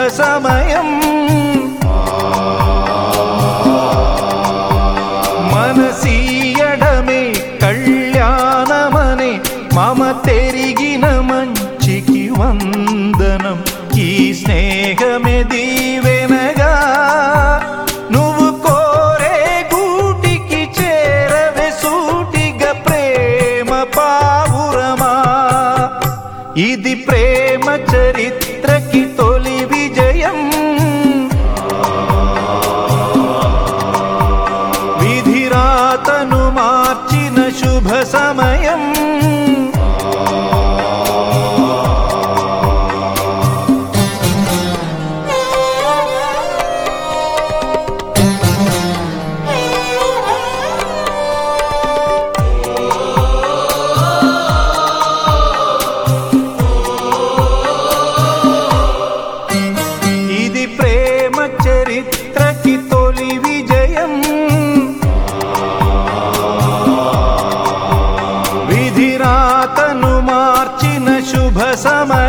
సమయం మనసీయడమే కళ్యాణమనే మమ తెరిగిన మంచికి వందనం. ఈ స్నేహమే దీవెనగా నువ్వు కోరే గూటికి చేరవే సూటిగా ప్రేమ పావురమా. ఇది ప్రేమ చరిత్రకి తొలి విజయం. విధిరాతను మార్చిన శుభ సమయం. ఇది ప్రేమ చరిత్రకి తొలి విజయం. విధిరాతను మార్చిన శుభ సమయం.